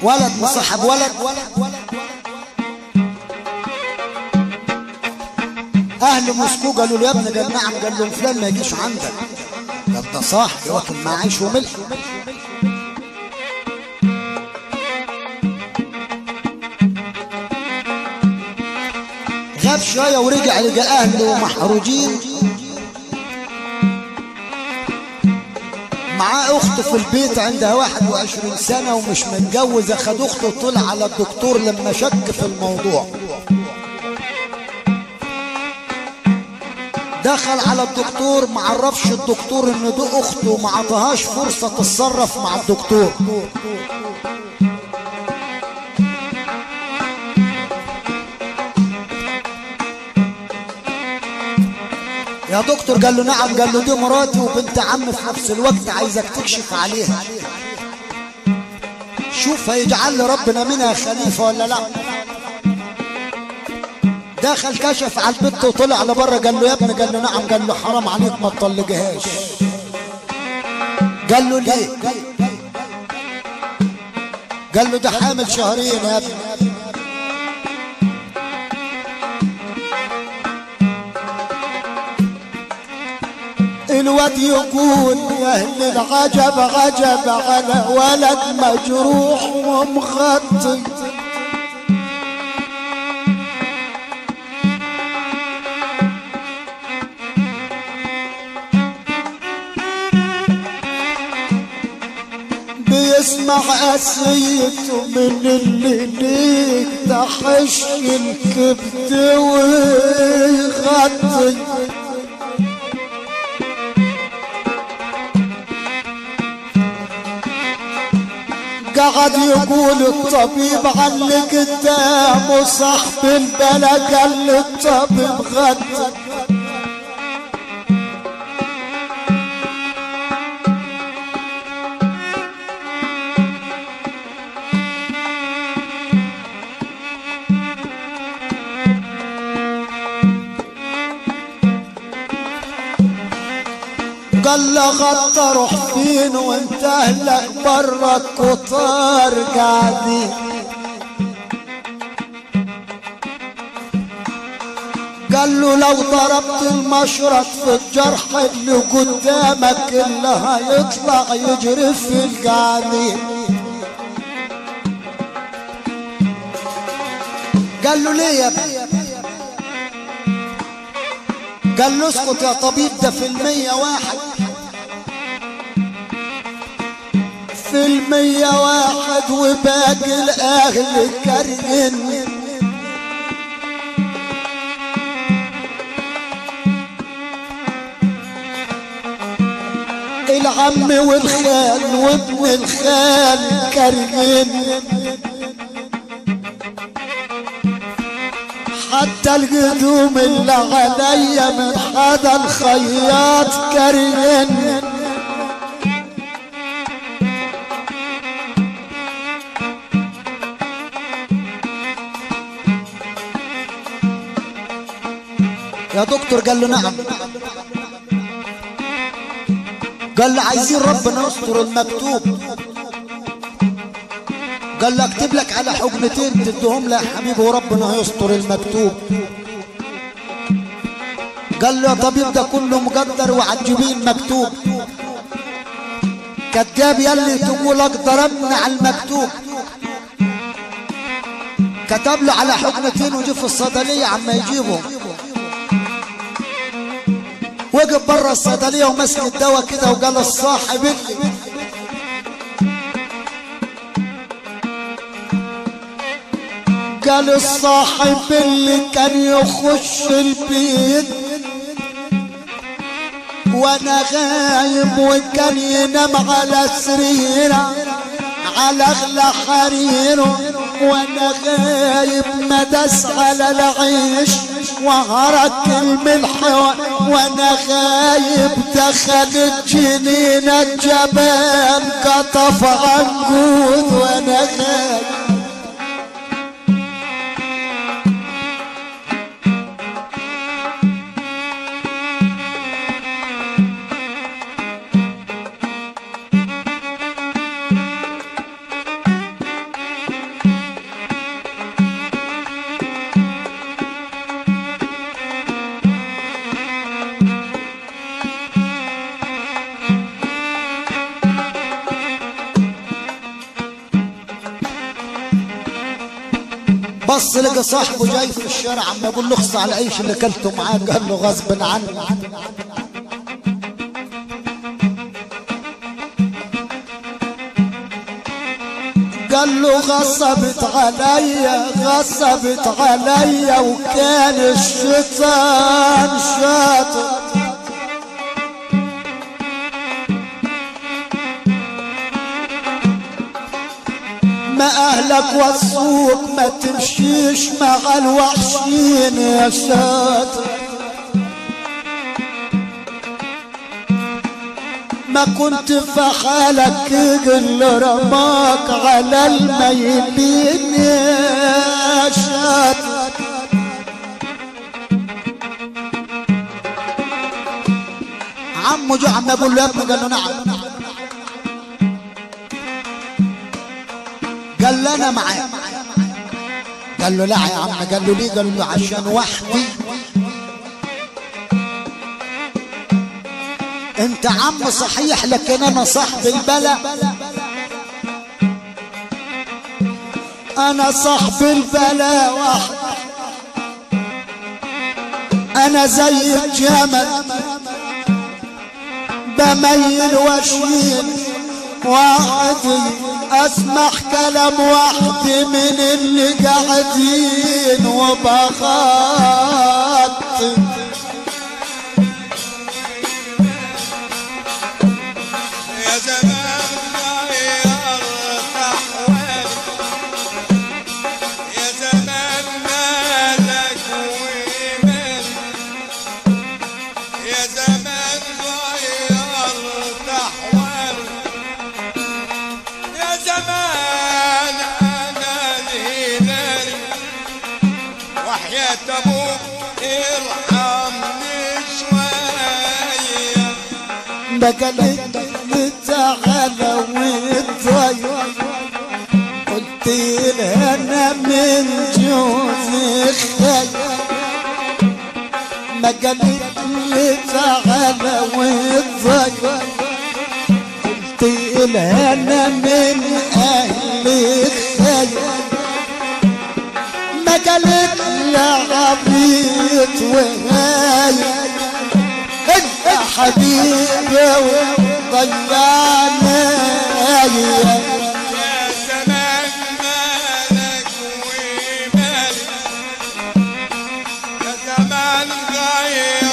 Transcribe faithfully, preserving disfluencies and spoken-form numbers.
ولد مصاحب ولد. اهله مسكوه قالوا له يا ابني، قال نعم، قال له فلان ما يجيش عندك. قال ده صاحبي واكل معاه عيش وملح. غاب شويه ورجع لقى اهله محروجين، معاه اخته في البيت عندها واحد وعشرين سنه ومش متجوزه. خد اخته وطلع على الدكتور لما شك في الموضوع. دخل على الدكتور، معرفش الدكتور ان دي اخته وما عطاهاش فرصه تتصرف مع الدكتور. يا دكتور، قال له نعم، قال له دي مراتي وبنت عم في نفس الوقت، عايزك تكشف عليها شوف هيجعل لي ربنا منها خليفه ولا لا. دخل كشف على البنت وطلع لبره. قال له يا ابني، قال له نعم، قال له حرام عليك ما تطلقهاش. قال له ليه؟ قال له ده حامل شهرين يا ابني. الواد يقول يا اهل العجب عجب على ولد مجروح ومخطي. بيسمع قسيته من اللي ليك تحش الكبد ويغطي. قعد يقول الطبيب على قدامه صاحب البلا، قال له الطبيب غطي. قال له غطى روح فين وانت اهلك برا الكتار قاعدين. قال له لو ضربت المشرط في الجرح اللي قدامك اللي هيطلع يجري في القاعدين. قال له ليه يا ابني؟ قال له اسكت يا طبيب، ده في المية واحد، في المية واحد وباقي الاهل كارهين. العم والخال وابن الخال كارهين، حتى القدوم اللي عليا من هذا الخياط كارهين. يا دكتور قال له نعم. قال له عايزين ربنا يستر المكتوب. قال له اكتب لك على حقنتين تدهم له يا حبيبي وربنا يستر المكتوب. قال له يا طبيب ده كله مقدر وعالجبين مكتوب. كذاب يلي تقول اقدر امنع المكتوب. كتب له على حقنتين وجي في الصيدليه عما يجيبهم. وقف برا الصيدليه ومسك الدواء كده وقال الصاحب اللي قال الصاحب اللي كان يخش البيت وانا غايب وكان ينام على سريره على اغلى حريره وانا غايب ما داس على العيش وهرك الملح وانا غايب دخلت جنين الجبال قطف عنقود وانا غايب. بص لقى صاحبه جاي في الشارع عم يقول له اخص على العيش اللي كلته معاه، قال له غصب عني. قال له غصبت عليا غصبت عليا وكان الشيطان شاطر. ما اهلك وصوك ما تمشيش مع الوحشين يا شاطر. ما كنت في حالك اللي رماك على الميلين يا شاطر. عمه جه عم يقول له يا ابني، قال له نعم. قال له انا معاك. قال له لا يا عم. قال له ليه؟ قال له عشان وحدي. انت عم صحيح لكن انا صاحب البلاء. انا صاحب البلاء واحد. انا زي الجمل بميل واشيل وحدي. اسمح كلام وحدي من اللي قاعدين وبخاطب. يا زمان غيرت احوالي، يا زمان مالك ومالي، يا زمان غيرت احوالي، يا زمان انا الهلالي، وحياة ابوك ارحمني شوية. بقلت تعالى واتضايق، قلت لها انا من جوزي خايف. ما قالت لي تعالى واتضايق، قلت لها انا من اهلي خايف. ما قالت لي عبيط وهايف انت حبيبي ضيعنا. يا زمان مالك ومالي، يا زمان غير